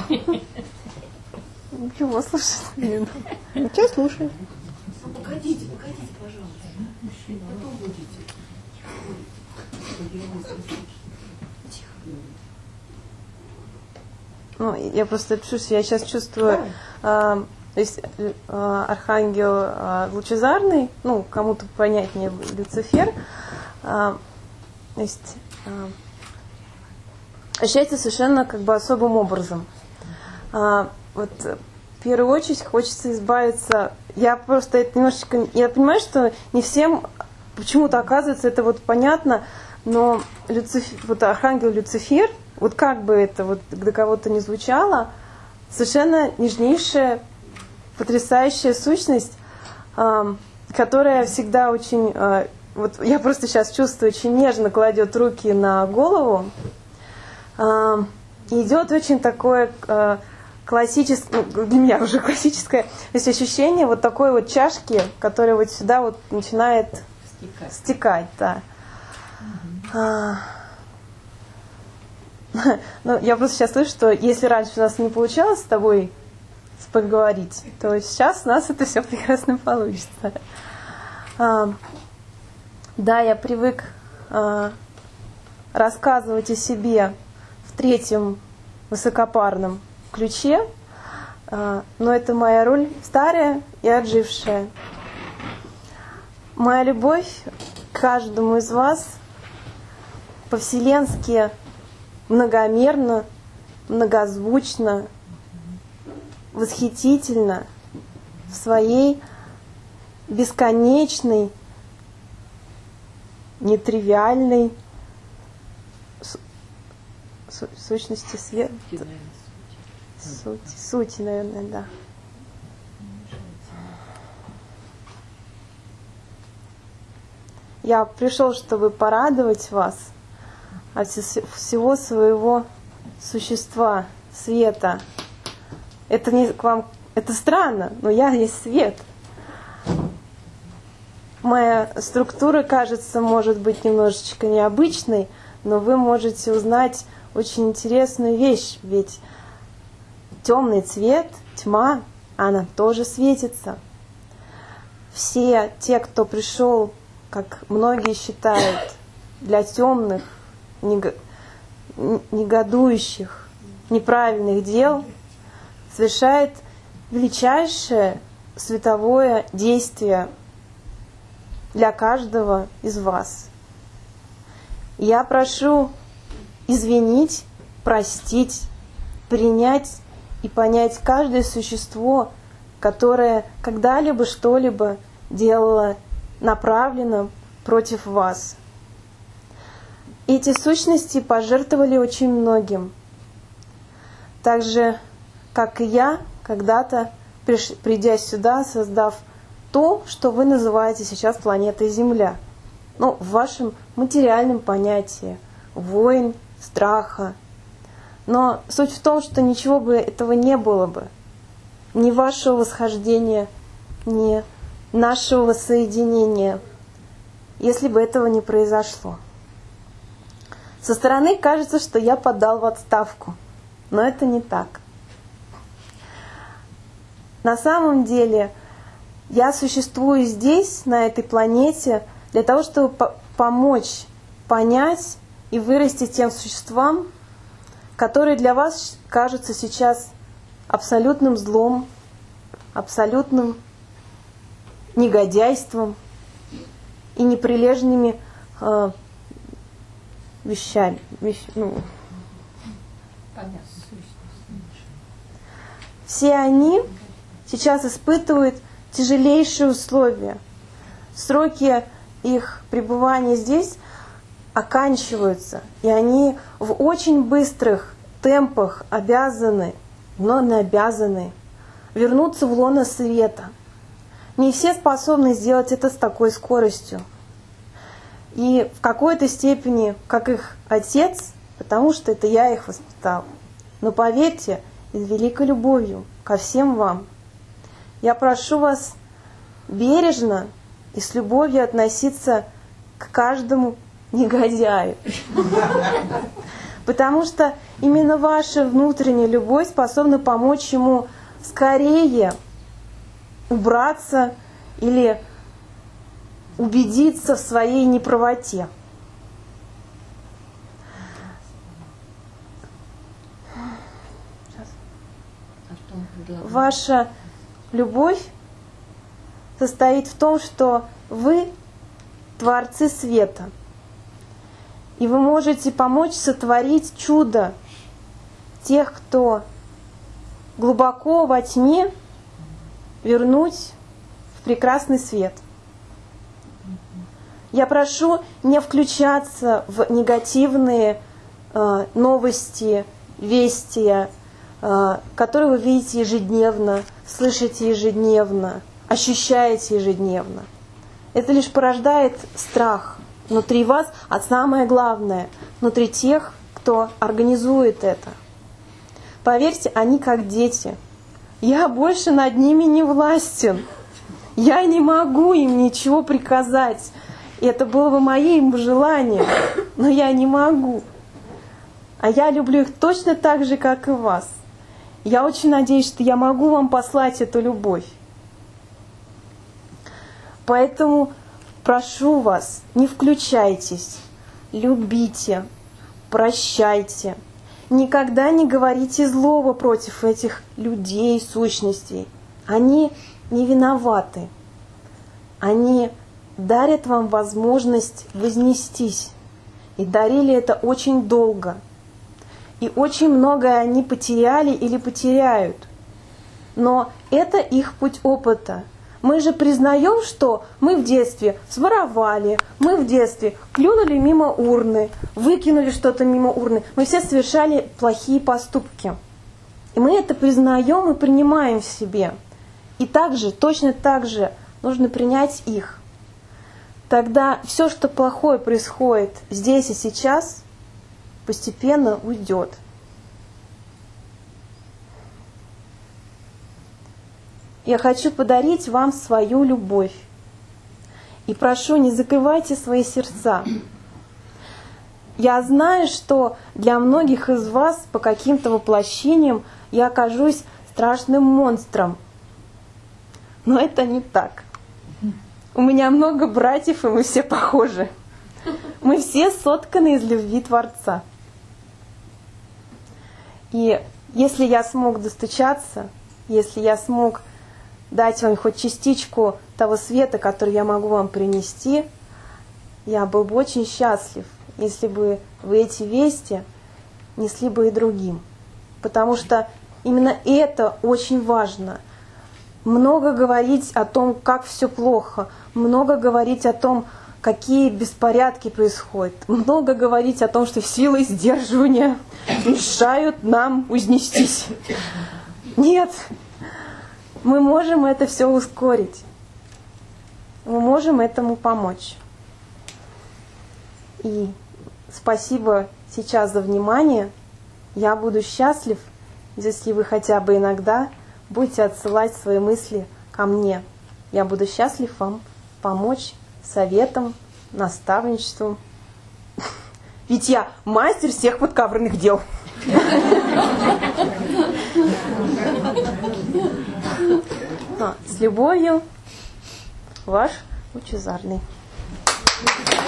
Ничего слушать не надо. Ничего слушай. Погодите, пожалуйста. Потом будете. Ну, я просто пишу, что я сейчас чувствую, то есть архангел лучезарный, ну, кому-то понятнее Люцифер, то есть ощущается совершенно как бы особым образом. Вот в первую очередь хочется избавиться. Я просто это немножечко, я понимаю, что не всем почему-то оказывается это вот понятно, но вот архангел Люцифер, вот как бы это вот до кого-то не звучало, совершенно нежнейшая, потрясающая сущность, которая всегда очень, вот я просто сейчас чувствую, очень нежно кладет руки на голову, и идет очень такое классическое, для меня уже классическое, то есть ощущение вот такой вот чашки, которая вот сюда вот начинает стекать, да. Ну, я просто сейчас слышу, что если раньше у нас не получалось с тобой поговорить, то сейчас у нас это все прекрасно получится. Да, я привык рассказывать о себе в третьем высокопарном ключе, но это моя роль старая и отжившая. Моя любовь к каждому из вас по-вселенски многомерно, многозвучно, восхитительно в своей бесконечной, нетривиальной сущности света. Сути, наверное, да. Я пришел, чтобы порадовать вас от всего своего существа, света. Это не к вам, это странно, но я есть свет. Моя структура, кажется, может быть немножечко необычной, но вы можете узнать очень интересную вещь, ведь темный цвет, тьма, она тоже светится. Все те, кто пришел, как многие считают, для темных, негодующих, неправильных дел, совершает величайшее световое действие для каждого из вас. Я прошу извинить, простить, принять и понять каждое существо, которое когда-либо что-либо делало направленно против вас. Эти сущности пожертвовали очень многим. Так же, как и я, когда-то, придя сюда, создав то, что вы называете сейчас планетой Земля. Ну, в вашем материальном понятии. Войн, страха. Но суть в том, что ничего бы этого не было бы. Ни вашего восхождения, ни нашего воссоединения, если бы этого не произошло. Со стороны кажется, что я подал в отставку. Но это не так. На самом деле, я существую здесь, на этой планете, для того, чтобы помочь понять и вырасти тем существам, которые для вас кажутся сейчас абсолютным злом, абсолютным негодяйством и неприлежными вещами. Все они сейчас испытывают тяжелейшие условия. Сроки их пребывания здесь оканчиваются, и они в очень быстрых темпах обязаны, но не обязаны вернуться в лоно света. Не все способны сделать это с такой скоростью. И в какой-то степени, как их отец, потому что это я их воспитал. Но поверьте, и с великой любовью ко всем вам. Я прошу вас бережно и с любовью относиться к каждому негодяю. Потому что именно ваша внутренняя любовь способна помочь ему скорее убраться или убедиться в своей неправоте. Ваша любовь состоит в том, что вы творцы света. И вы можете помочь сотворить чудо тех, кто глубоко во тьме, вернуть в прекрасный свет. Я прошу не включаться в негативные новости, вести, которые вы видите ежедневно, слышите ежедневно, ощущаете ежедневно. Это лишь порождает страх внутри вас, а самое главное, внутри тех, кто организует это. Поверьте, они как дети. Я больше над ними не властен. Я не могу им ничего приказать. Это было бы моим желанием, но я не могу. А я люблю их точно так же, как и вас. Я очень надеюсь, что я могу вам послать эту любовь. Поэтому прошу вас, не включайтесь, любите, прощайте. Никогда не говорите злого против этих людей, сущностей. Они не виноваты. Они дарят вам возможность вознестись. И дарили это очень долго. И очень многое они потеряли или потеряют. Но это их путь опыта. Мы же признаем, что мы в детстве своровали, мы в детстве клюнули мимо урны, выкинули что-то мимо урны. Мы все совершали плохие поступки. И мы это признаем и принимаем в себе. И также, точно так же нужно принять их. Тогда все, что плохое происходит здесь и сейчас, постепенно уйдет. Я хочу подарить вам свою любовь. И прошу, не закрывайте свои сердца. Я знаю, что для многих из вас по каким-то воплощениям я окажусь страшным монстром. Но это не так. У меня много братьев, и мы все похожи. Мы все сотканы из любви Творца. И если я смог достучаться, если я смог дать вам хоть частичку того света, который я могу вам принести, я был бы очень счастлив, если бы вы эти вести несли бы и другим. Потому что именно это очень важно. Много говорить о том, как все плохо, много говорить о том, какие беспорядки происходят, много говорить о том, что силы сдерживания мешают нам вознестись. Нет! Мы можем это все ускорить. Мы можем этому помочь. И спасибо сейчас за внимание. Я буду счастлив, если вы хотя бы иногда будете отсылать свои мысли ко мне. Я буду счастлив вам помочь советом, наставничеством. Ведь я мастер всех подковерных дел. С любовью, ваш Лучезарный.